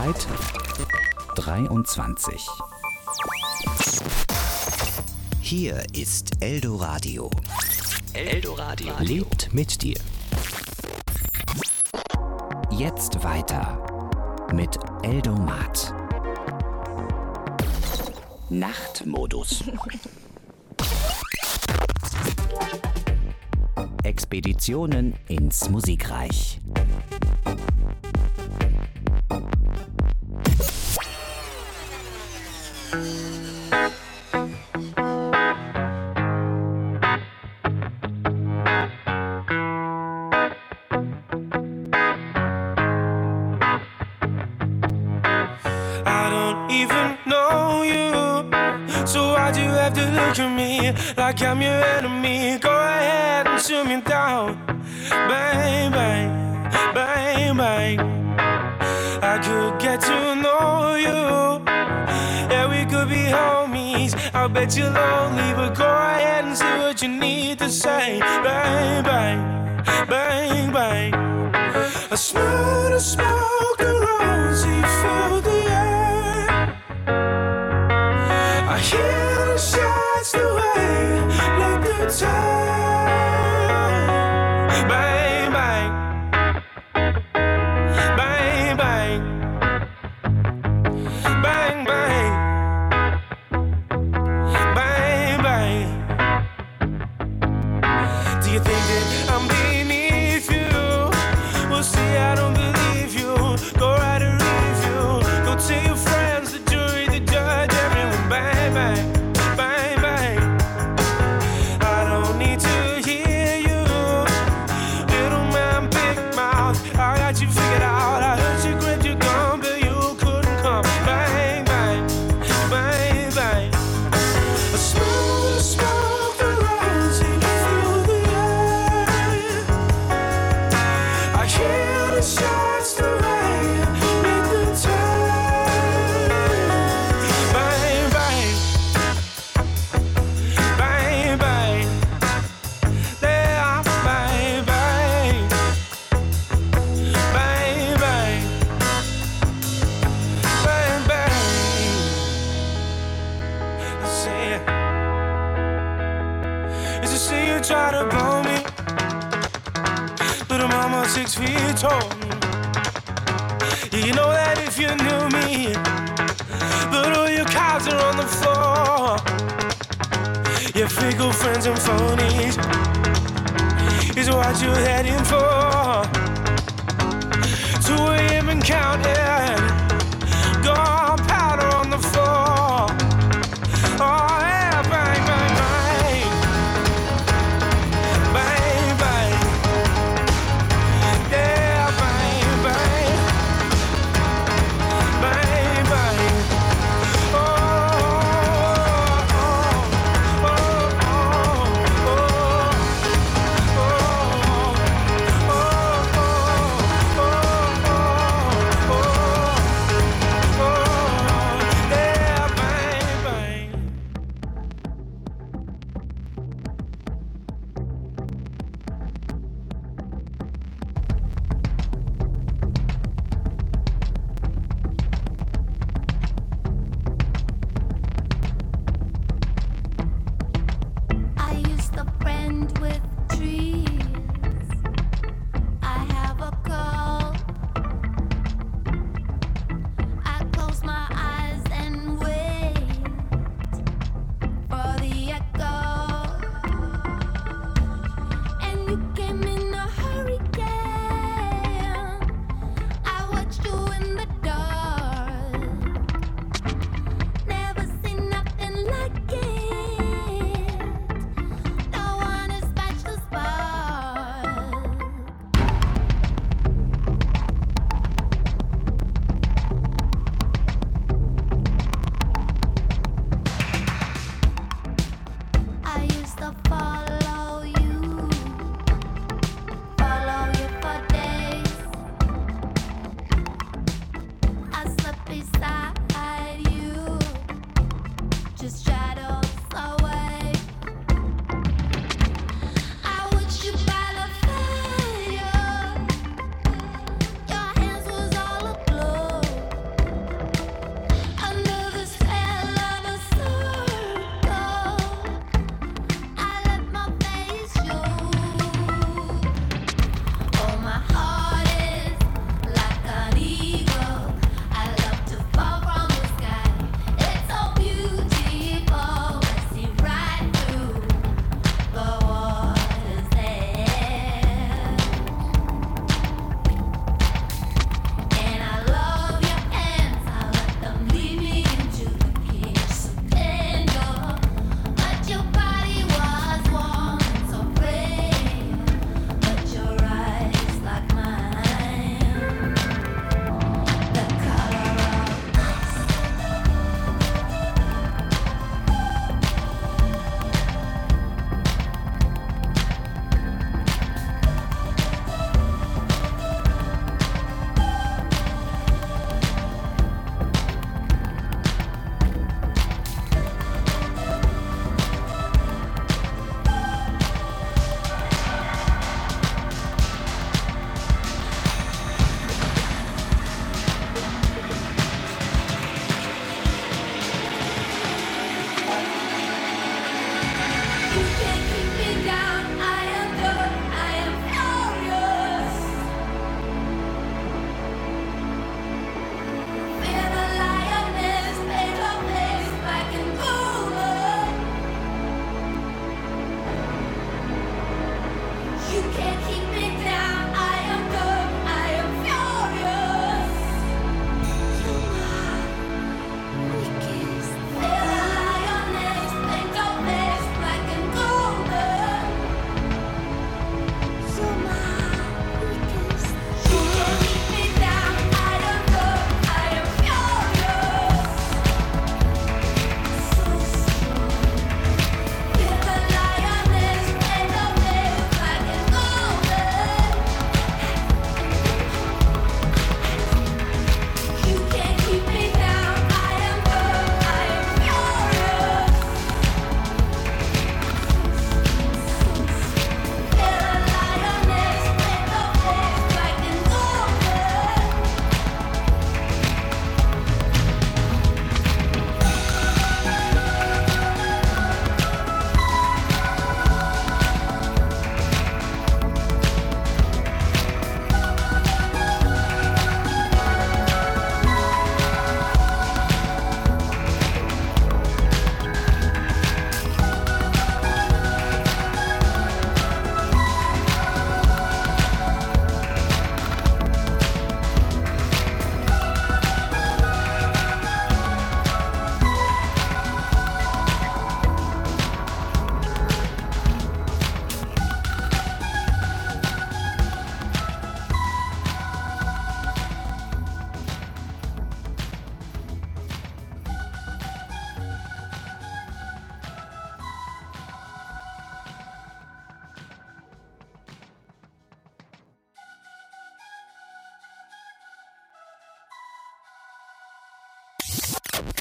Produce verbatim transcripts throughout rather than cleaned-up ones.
Zeit dreiundzwanzig. Hier ist Eldoradio. Eldoradio lebt mit dir. Jetzt weiter mit Eldomat. Nachtmodus. Expeditionen ins Musikreich. Like I'm your enemy, go ahead and shoot me down. Bang, bang, bang, bang. I could get to know you. Yeah, we could be homies. I'll bet you're lonely, but go ahead and say what you need to say. Bang, bang, bang, bang. I smell the smoke and rosy fill the air. I hear the shots the way like the time. Bang, bang. Bang, bang. Bang, bang. Bang, bang. Do you think that I'm beneath you? Well, see, I don't believe you. Go write a review. Go tell your friends, the jury, the judge, everyone. Bang, bang. Six feet tall. Yeah, you know that if you knew me, but all your cards are on the floor. Your fickle friends and phonies is what you're heading for. two a.m. and counting, gone powder on the floor. Oh yeah, bang, bang, bang. Bang, bang.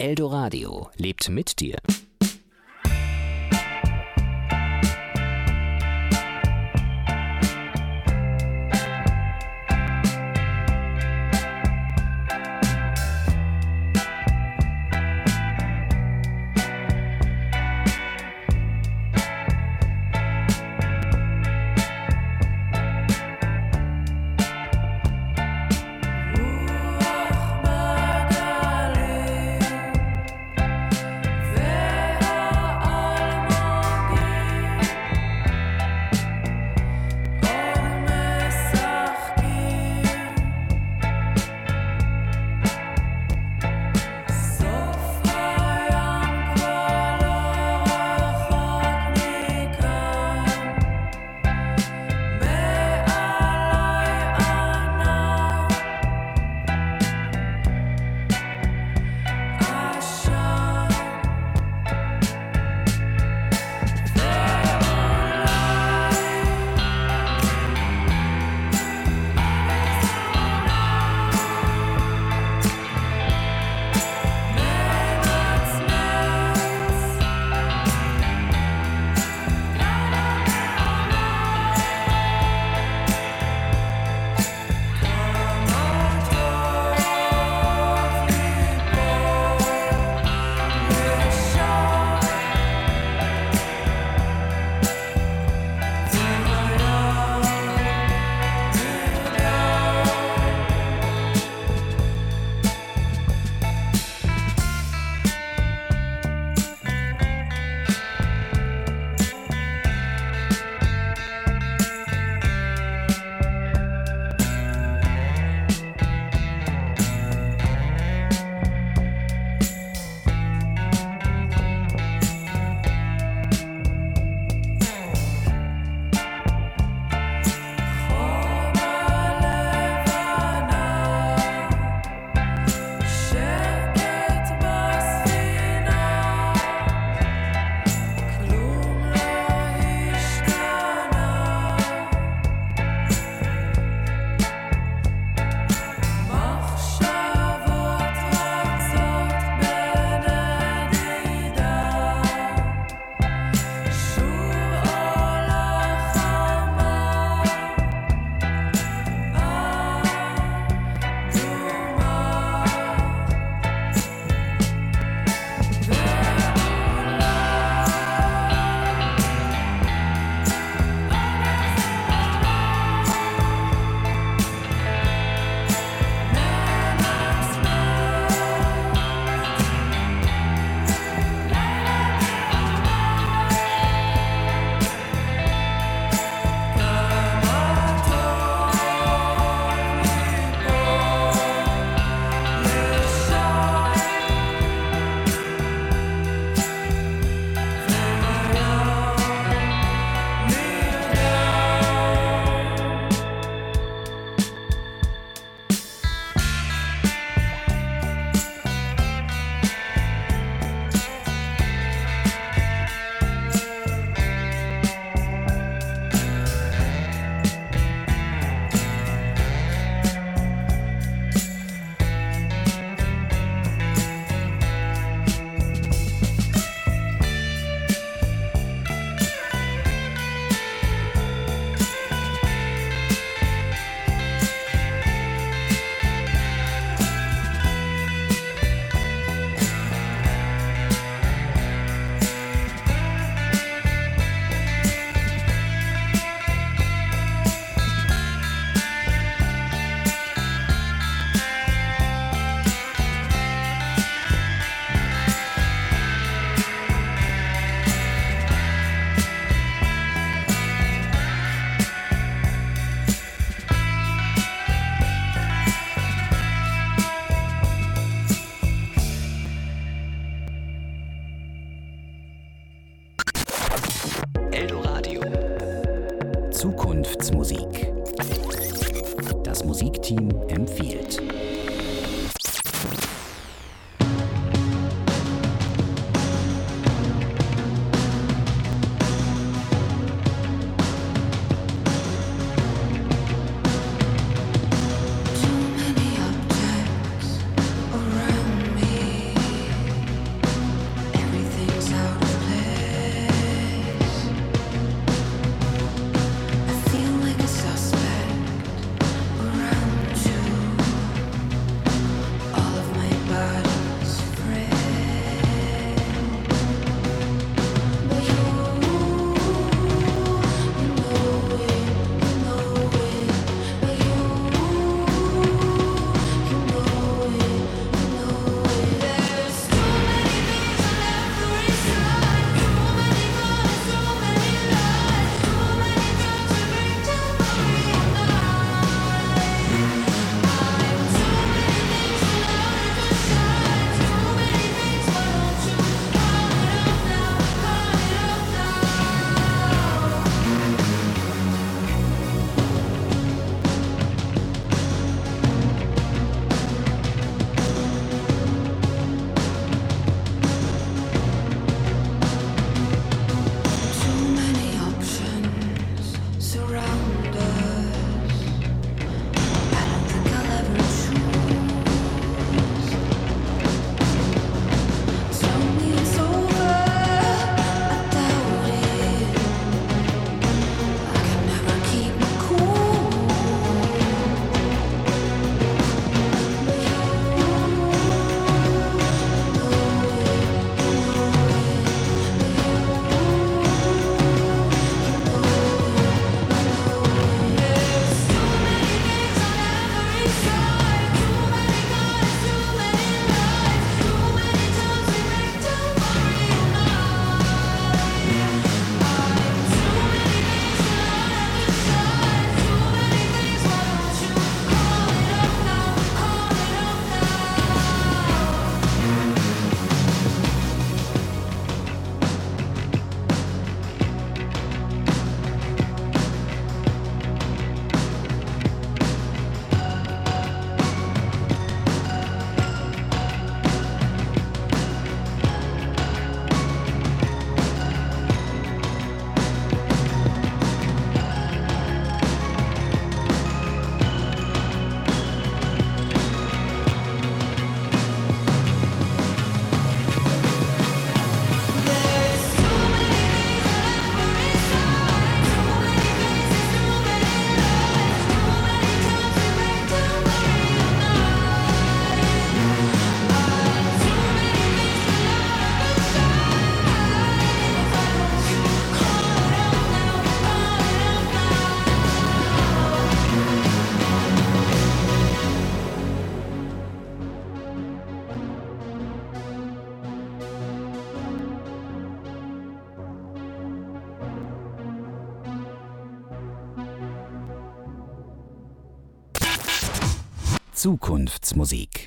Eldoradio lebt mit dir. Zukunftsmusik. Das Musikteam empfiehlt. Too many objects around me. Zukunftsmusik.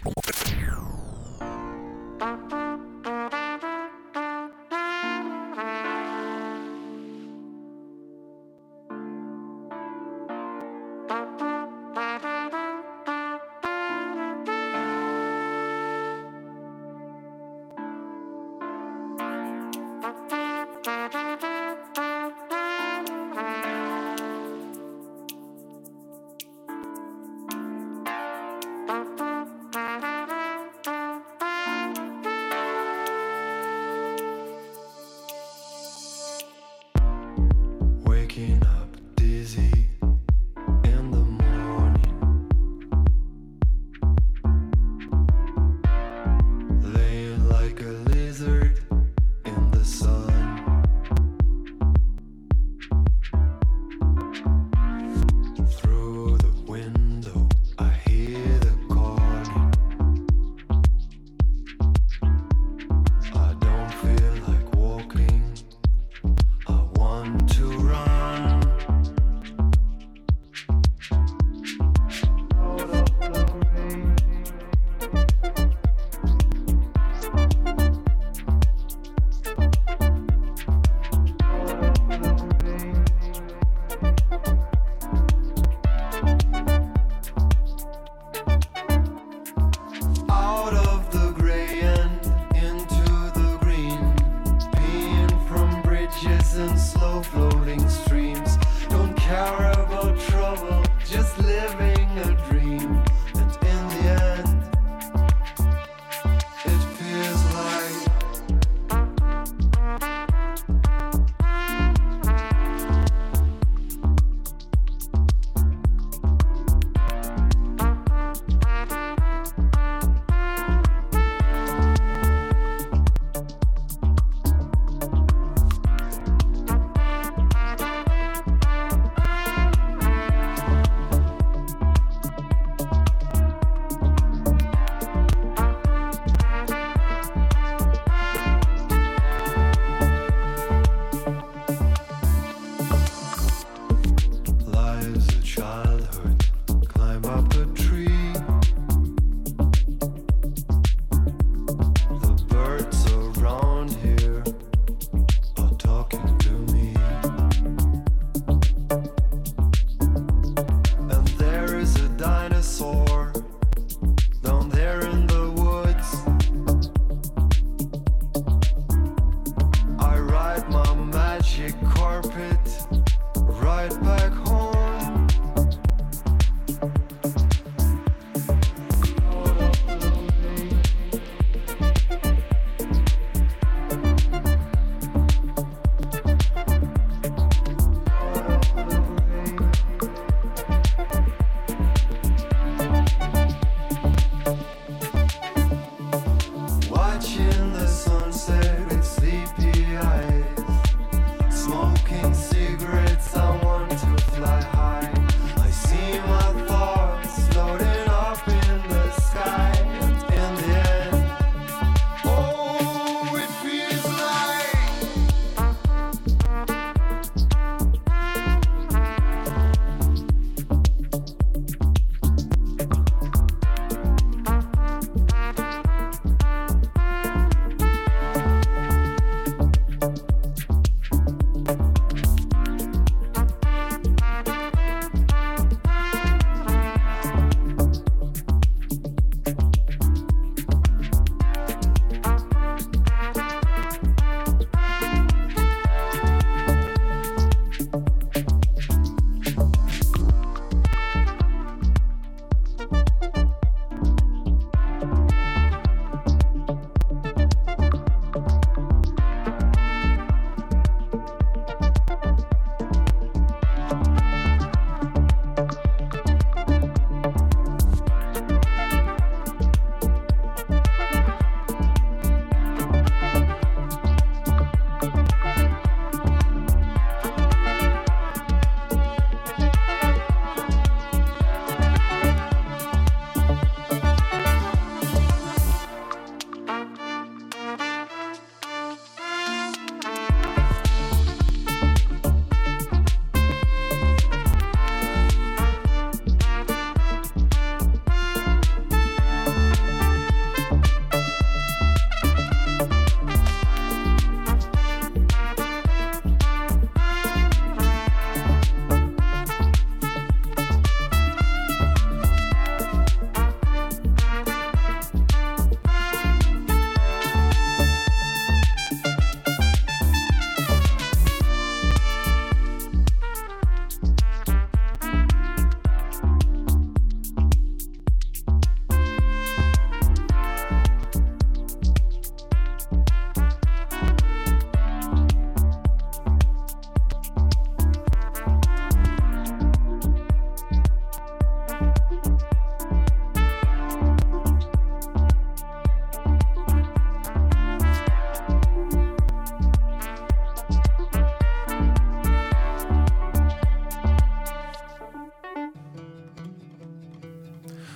Thank you.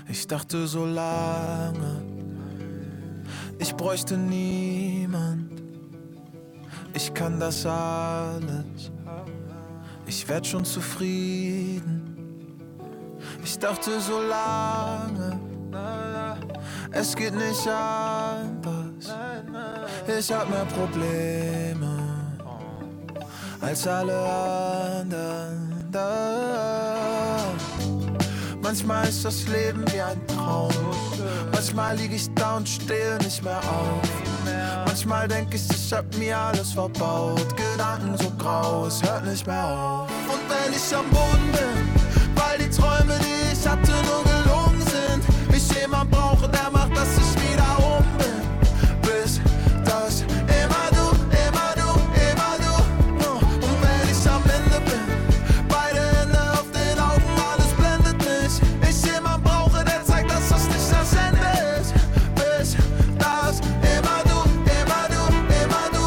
Ich dachte so lange, ich bräuchte niemand. Ich kann das alles, ich werd schon zufrieden. Ich dachte so lange, es geht nicht anders. Ich hab mehr Probleme als alle anderen da. Manchmal ist das Leben wie ein Traum. Manchmal lieg ich da und stehe nicht mehr auf. Manchmal denk ich, ich hab mir alles verbaut. Gedanken so grau, es hört nicht mehr auf. Und wenn ich am Boden bin, weil die Träume, die ich hatte, nur gelungen sind, ich jemand brauche, der macht, dass ich wieder oben bin. Bis das immer du, immer du, immer du. Und wenn ich am Ende bin, beide Hände auf den Augen, alles blendet mich. Ich jemand brauche, der zeigt, dass das nicht das Ende ist. Bis das immer du, immer du, immer du.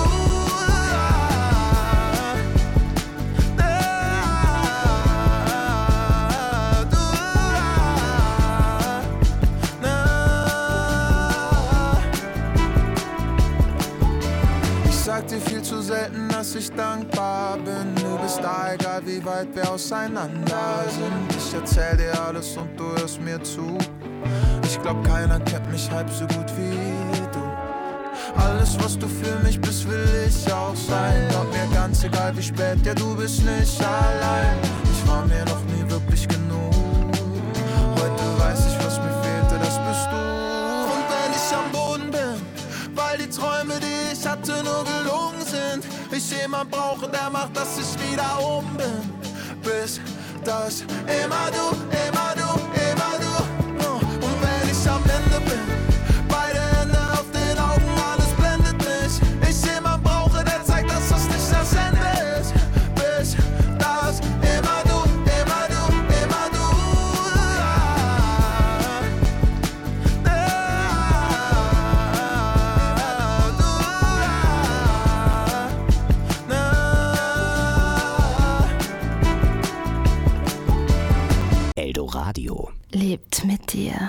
Ich sag dir viel zu selten, dass ich dankbar bin. Du bist da, egal wie weit wir auseinander sind. Ich erzähl dir alles und du hörst mir zu. Ich glaub, keiner kennt mich halb so gut wie du. Alles, was du für mich bist, will ich auch sein. Glaub mir, ganz egal wie spät, ja, du bist nicht allein. Ich war mir noch nie wirklich genug. Heute weiß ich, was mir fehlte, das bist du. Und wenn ich am Boden bin, weil die Träume, die ich hatte, nur gelungen sind, ich jemand brauche, der macht, dass ich wieder oben bin. Bis das immer du, immer du, immer du. Und wenn ich am Ende bin, beide Hände auf den Augen, alles blendet mich. Ich jemand brauche, der zeigt, dass das nicht das Ende ist. Bis das immer du, immer du, immer du. Eldoradio. Lebt mit dir.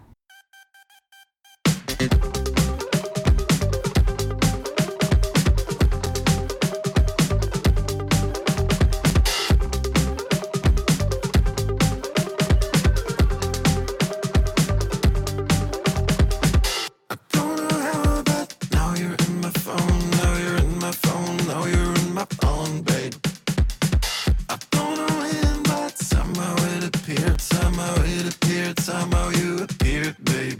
Somehow you appeared, baby.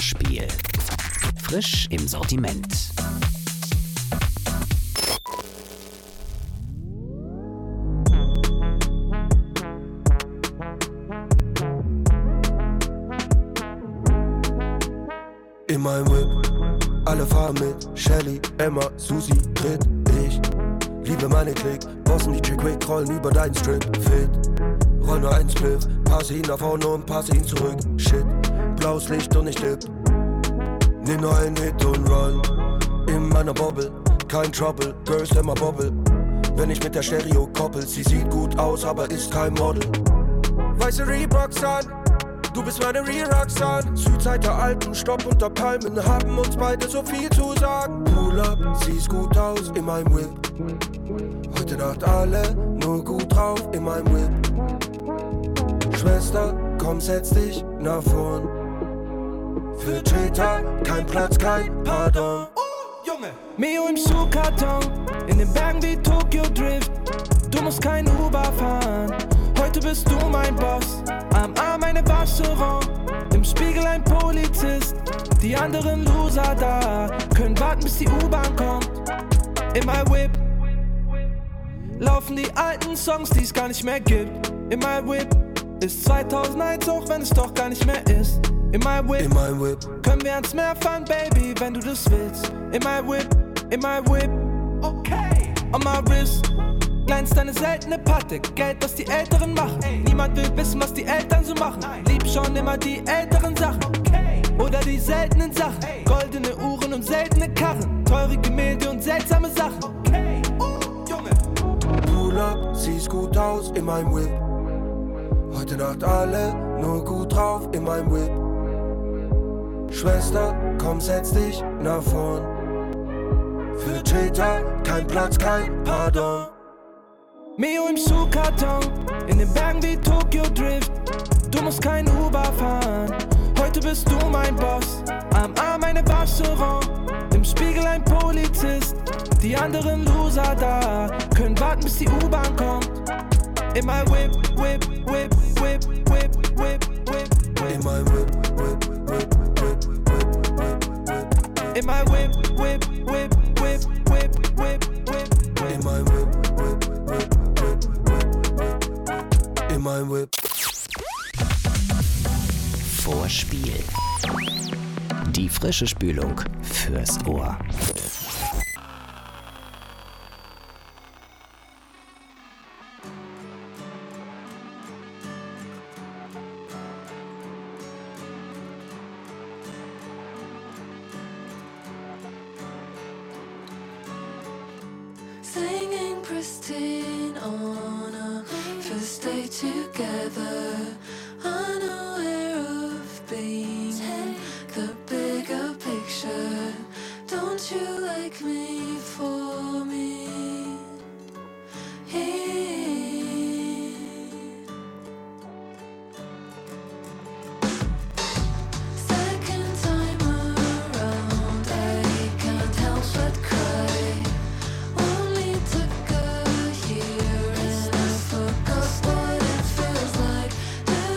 Hörspiel. Frisch im Sortiment. In meinem Whip, alle fahren mit. Shelly, Emma, Susi, Grit, ich liebe meine Klick. Bossen die Chick-Quick, rollen über deinen Strip. Fit, roll nur einen Spliff, passe ihn nach vorne und passe ihn zurück. Shit, blaues Licht und ich tipp. Nimm nur einen Hit und roll. In meiner Bobble, kein Trouble, Girls immer Bobble. Wenn ich mit der Stereo koppel, sie sieht gut aus, aber ist kein Model. Weiße Reeboks an, du bist meine Re-Roxanne. Südzeit der Alpen, Stopp unter Palmen, haben uns beide so viel zu sagen. Pull up, siehst gut aus in meinem Whip. Heute Nacht alle nur gut drauf in meinem Whip. Schwester, komm, setz dich nach vorn. Für Cheetah, kein Platz, kein Pardon. Junge! Mio im Schuhkarton, in den Bergen wie Tokyo Drift. Du musst kein Uber fahren, heute bist du mein Boss. Am Arm eine Wascherin, im Spiegel ein Polizist. Die anderen Loser da können warten, bis die U-Bahn kommt. In my Whip laufen die alten Songs, die es gar nicht mehr gibt. In my Whip ist zweitausendeins, auch wenn es doch gar nicht mehr ist. In my Whip, in my Whip können wir ans Meer fahren, Baby, wenn du das willst. In my Whip, in my Whip, okay. On my wrist glänzt eine seltene Patte, Geld, was die Älteren machen. Ey. Niemand will wissen, was die Eltern so machen. Nein. Lieb schon immer die älteren Sachen, okay. Oder die seltenen Sachen. Ey. Goldene Uhren und seltene Karren, teure Gemälde und seltsame Sachen, okay. uh, Junge. Pull up, siehst gut aus in meinem Whip. Heute Nacht alle nur gut drauf in meinem Whip. Schwester, komm, setz dich nach vorn. Für Cheetah, kein Platz, kein Pardon. Mio im Schuhkarton, in den Bergen wie Tokyo Drift. Du musst kein Uber fahren, heute bist du mein Boss. Am Arm eine Wascherin, im Spiegel ein Polizist. Die anderen Loser da können warten, bis die U-Bahn kommt. In my Whip, Whip, Whip, Whip, Whip, Whip, Whip. In my Whip, Whip, Whip, Whip, Whip, Whip, Whip. In my Whip, Whip, Whip, Whip, Whip, Whip, Whip. In my Whip, Whip, Whip, Whip, Whip, Whip. In my Whip. Vorspiel. Die frische Spülung fürs Ohr. Singing pristine on a first day together, unaware of being in the bigger picture. Don't you like me for me? Here. Second time around, I can't help but cry. Only took a year and I forgot what it feels like.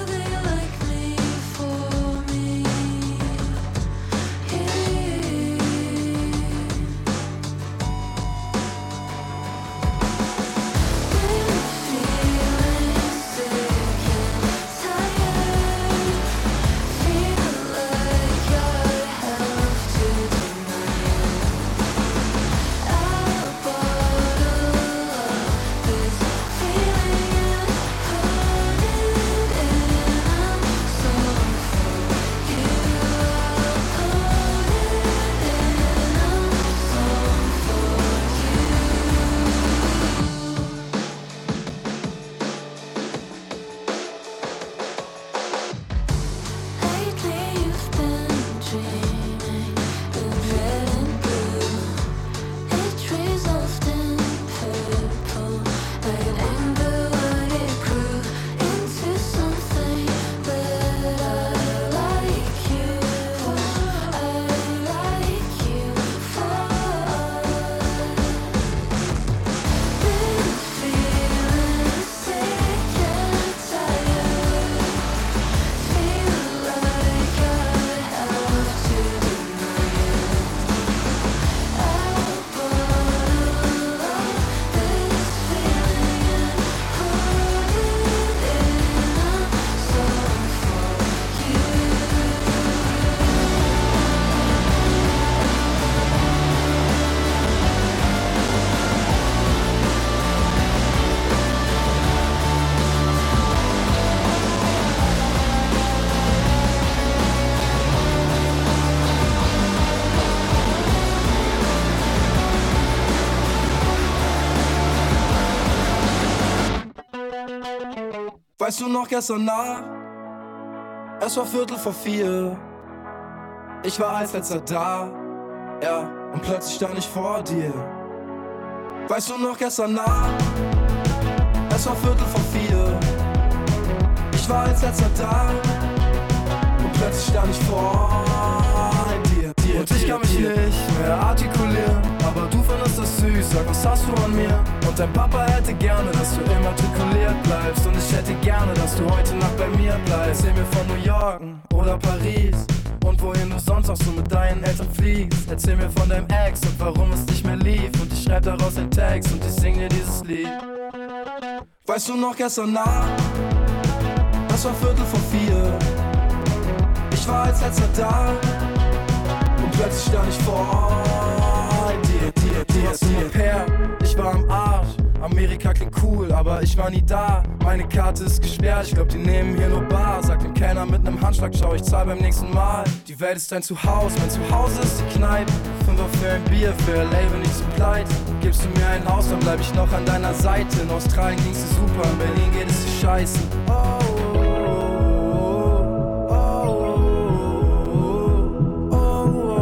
Weißt du noch gestern Nacht? Es war Viertel vor vier. Ich war als letzter da, ja, und plötzlich stand ich vor dir. Weißt du noch gestern Nacht? Es war Viertel vor vier. Ich war als letzter da, und plötzlich stand ich vor dir. dir und ich kann mich dir. nicht mehr artikulieren, aber du findest das süß, sag, was hast du an mir? Und dein Papa hätte gerne, dass du immatrikuliert bleibst. Und ich hätte gerne, dass du heute Nacht bei mir bleibst. Erzähl mir von New York oder Paris und wohin du sonst auch so mit deinen Eltern fliegst. Erzähl mir von deinem Ex und warum es nicht mehr lief. Und ich schreib daraus einen Text und ich sing dir dieses Lied. Weißt du noch gestern Nacht? Das war Viertel vor vier. Ich war als letzter da, und plötzlich stand ich vor dir, dir, dir, dir. Per, ich war am Arsch. Amerika klingt cool, aber ich war nie da. Meine Karte ist gesperrt, ich glaub, die nehmen hier nur Bar. Sag dem Kellner mit nem Handschlag, schau, ich zahl beim nächsten Mal. Die Welt ist dein Zuhause, mein Zuhause ist die Kneipe. Fünfer für ein Bier, für L A bin ich zu pleite. Gibst du mir ein Haus, dann bleib ich noch an deiner Seite. In Australien ging's dir super, in Berlin geht es dir scheiße. Oh, oh, oh, oh, oh,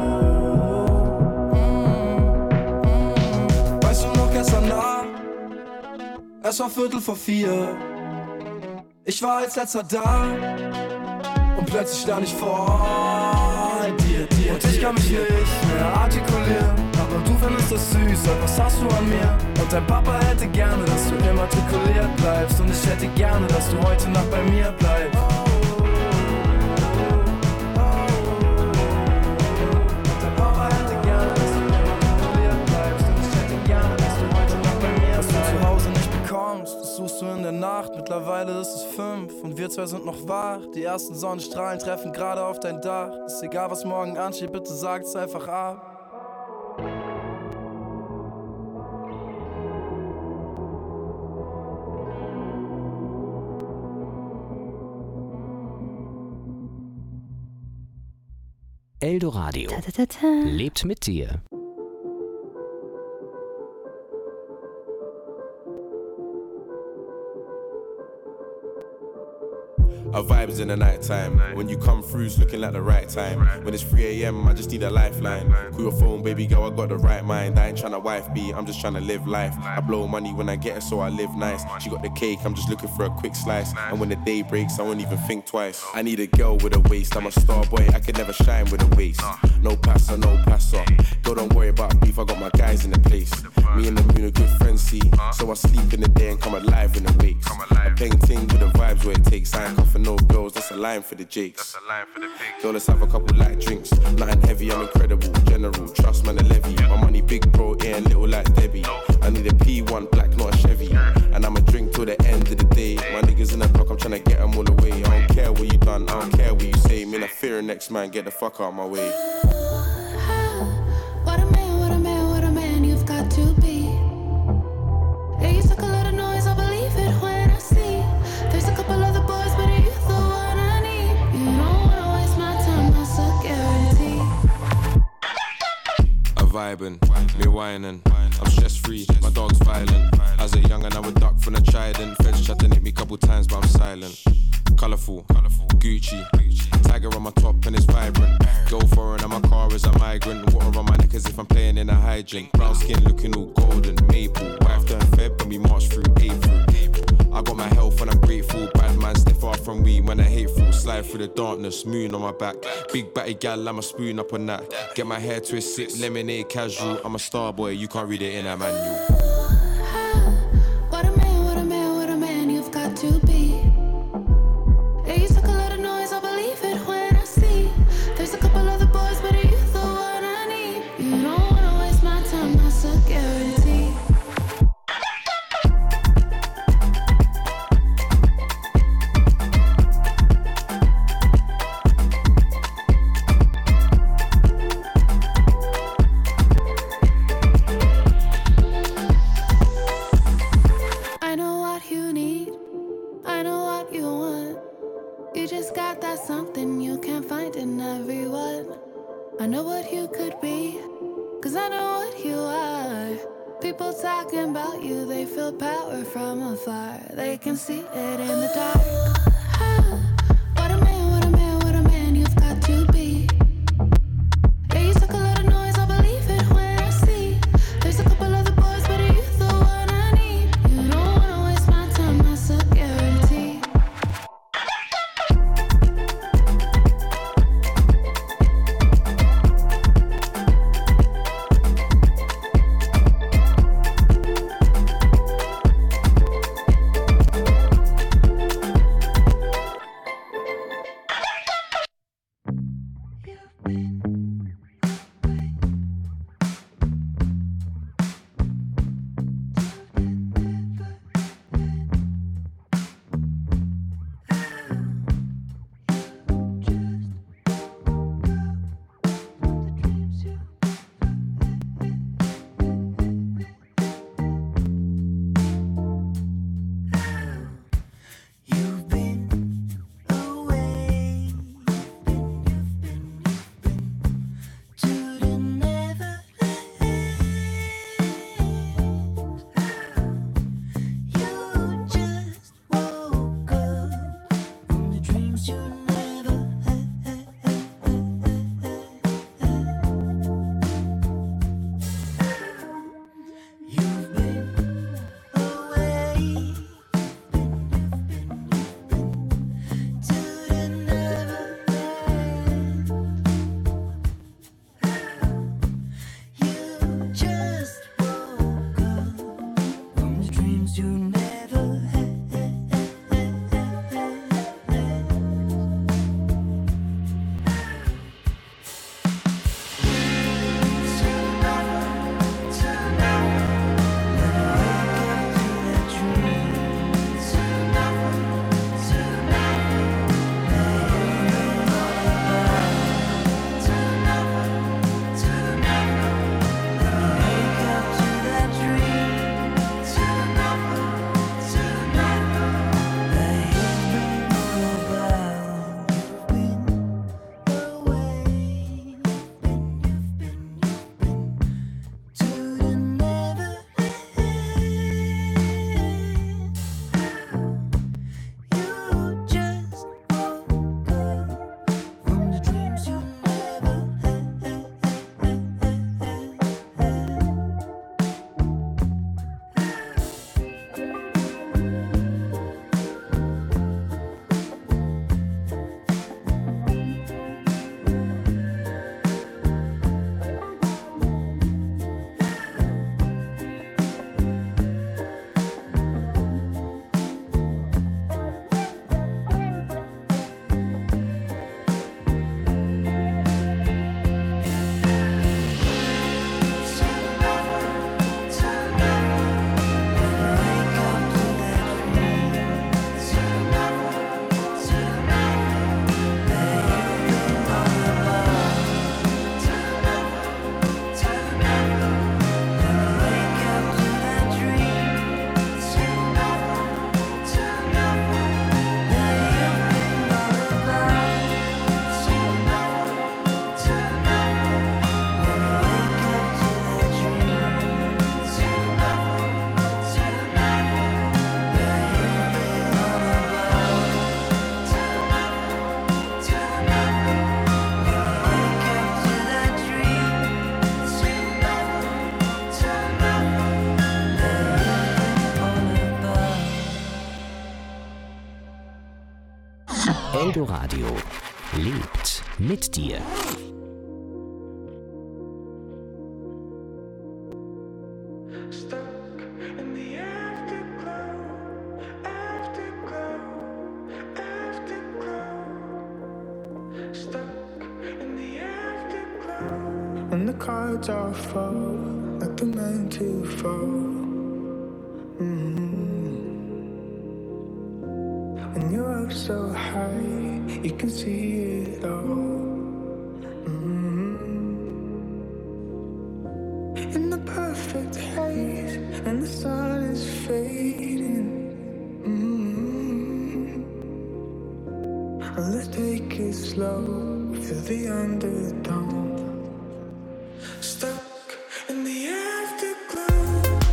oh. Weißt du noch gestern Nacht? Es war Viertel vor vier. Ich war als letzter da, und plötzlich stand ich vor dir, dir. Und ich kann mich nicht mehr artikulieren, aber du findest das süß, sag, was hast du an mir? Und dein Papa hätte gerne, dass du immatrikuliert bleibst. Und ich hätte gerne, dass du heute Nacht bei mir bleibst. Das suchst du in der Nacht, mittlerweile ist es fünf und wir zwei sind noch wach. Die ersten Sonnenstrahlen treffen gerade auf dein Dach. Ist egal, was morgen ansteht, bitte sag's einfach ab. Eldoradio lebt mit dir. Our vibes in the night time. When you come through, it's looking like the right time. When it's three a.m, I just need a lifeline. Call your phone, baby girl, I got the right mind. I ain't tryna wife beat, I'm just tryna live life. I blow money when I get it, so I live nice. She got the cake, I'm just looking for a quick slice. And when the day breaks, I won't even think twice. I need a girl with a waist, I'm a star boy, I can never shine with a waist. No passer, no passer. Girl, don't worry about beef, I got my guys in the place. Me and the moon are good friends, see. So I sleep in the day and come alive in the wakes. A painting with the vibes where it takes. I ain't cuffing no girls, that's a line for the jakes. Girl, let's have a couple light drinks. Nothing heavy, I'm incredible. General, trust man, a levy. My money big, bro, it ain't little like Debbie. I need a P one black, not a Chevy. And I'ma drink till the end of the day. My niggas in the block, I'm tryna get them all away. I don't care what you done, I don't care what you say. Me, I fear next man, get the fuck out my way. What a man, what a man, what a man you've got to be. Yeah, you took a lot of noise, I believe it when I see. There's a couple other boys, but are you the one I need? You don't wanna waste my time, that's a guarantee. I'm vibing, me whining. I'm stress free, my dog's violent. As a youngin', I would duck from the trident. Feds chatting at me couple times, but I'm silent. Colourful, Gucci, Tiger on my top and it's vibrant. Go foreign and my car is a migrant. Water on my neck as if I'm playing in a hydrant. Brown skin looking all golden, maple. Wife turned Feb and we march through April. I got my health and I'm grateful. Bad man step far from weed when I hateful. Slide through the darkness, moon on my back. Big batty gal, I'm a spoon up on that. Get my hair twist, sip lemonade casual. I'm a star boy, you can't read it in a manual. What a man, what a man, what a man you've got to be. Yeah, you took a lot of noise, I believe it when I see. There's a couple other boys, but are you the one I need? You don't wanna waste my time, that's a guarantee. people talking about you, they feel power from afar. They can see it in the dark. What a man, what a man, what a man you've got to be. Yeah, you talk a lot of noise, I believe it when I see. There's a couple other boys, but are you the one I need? You don't wanna waste my time, that's a guarantee. Eldoradio lebt mit dir. When the cards all fall like they're meant to fall. Mm-hmm. When you're up so high, you can see it all. Mm-hmm. In the perfect haze, and the sun is fading. Mm-hmm. Let's take it slow, feel the undertone. Stuck in the afterglow.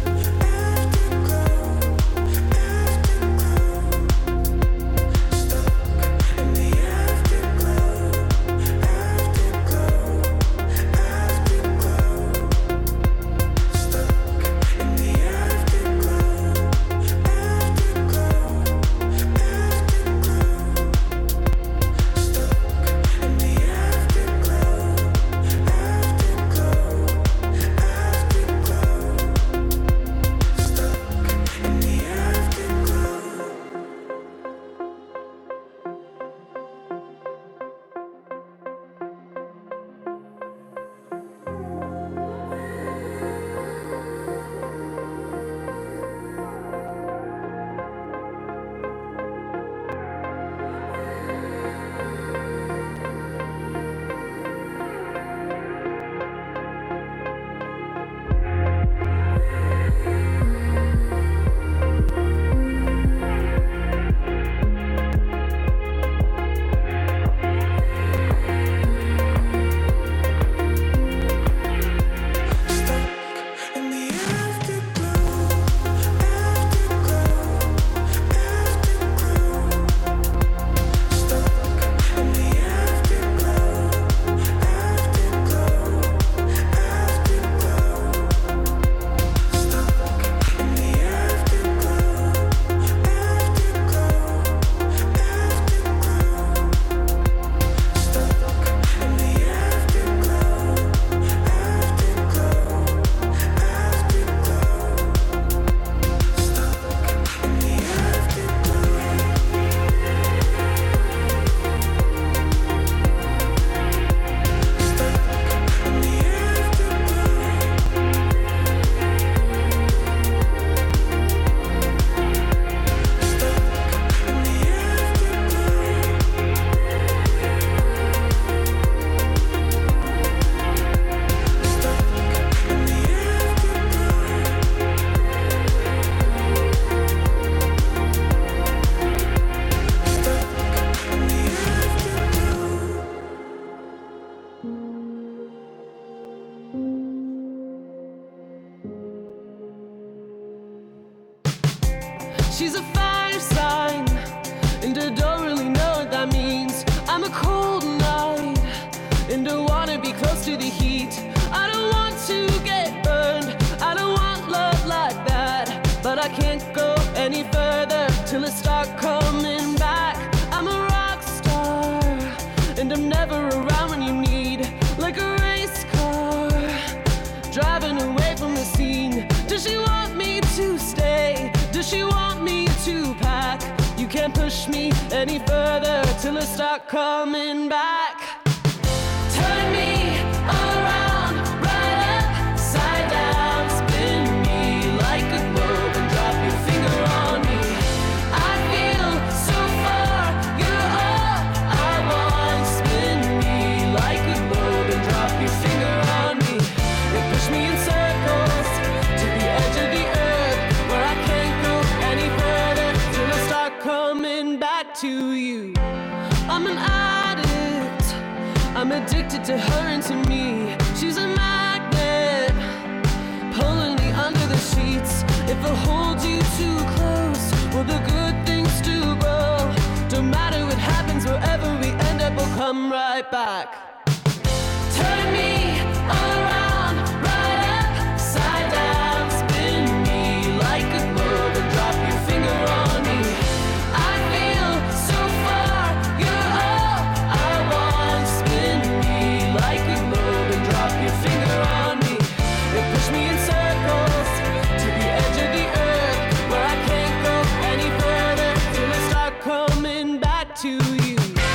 me any further till I start coming back. Turn me around, right upside down, spin me like a globe and drop your finger on me. I feel so far, you're all I want. Spin me like a globe and drop your finger on me. You push me in circles to the edge of the earth where I can't go any further till I start coming back to you. I'm an addict, I'm addicted to her and to me. She's a magnet, pulling me under the sheets. If I hold you too close, will the good things still grow? Don't matter what happens, wherever we end up, we'll come right back. Turn me around, right upside down, spin me like a globe and drop your finger on me. I feel so far, you're all I want. Spin me like a globe and drop your finger on me. You push me in circles to the edge of the earth where I can't go any further till I start coming back to you.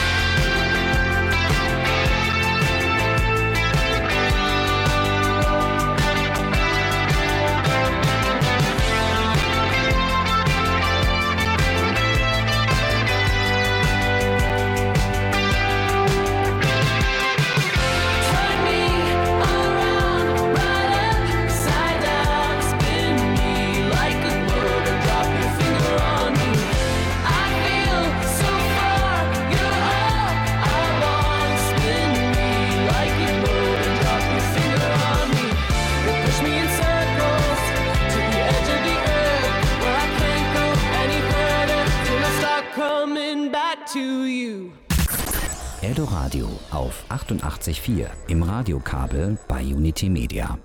Turn me around, right upside down, spin me like a globe and drop your finger on me. I feel so far, you're all I want. Spin me like a globe and drop your finger on me. You push me in circles to the edge of the earth where I can't go any further till I start coming back to you. Eldoradio auf achtundachtzig Komma vier im Radiokabel bei Unity Media.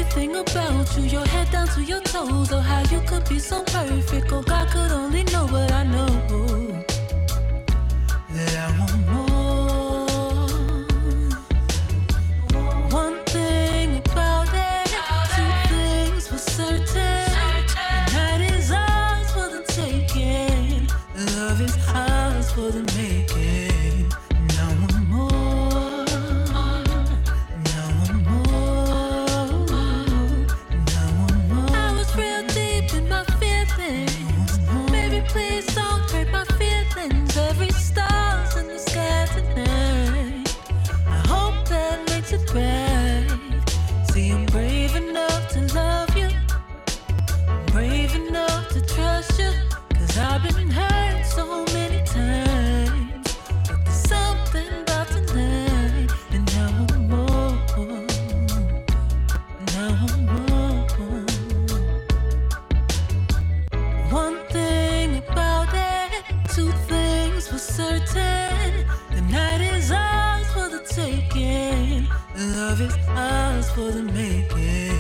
everything about you, your head down to your toes. Oh, how you could be so perfect. Oh, God could only know, but I know that I want more. One thing about it, two things for certain. The night is ours for the taking. Love is ours for the making. Now one more. Now one more. Now one more. I was real deep in my feelings. Baby, please don't hurt my feelings. Every star's in the sky tonight. I hope that makes it right. See, I'm brave enough to love you. Brave enough to trust you. Cause I've been hurt so many times. But there's something about tonight. And now I'm more. Now I'm more. One thing about it, two things for certain. The night is ours for the taking. Love is ours for the making.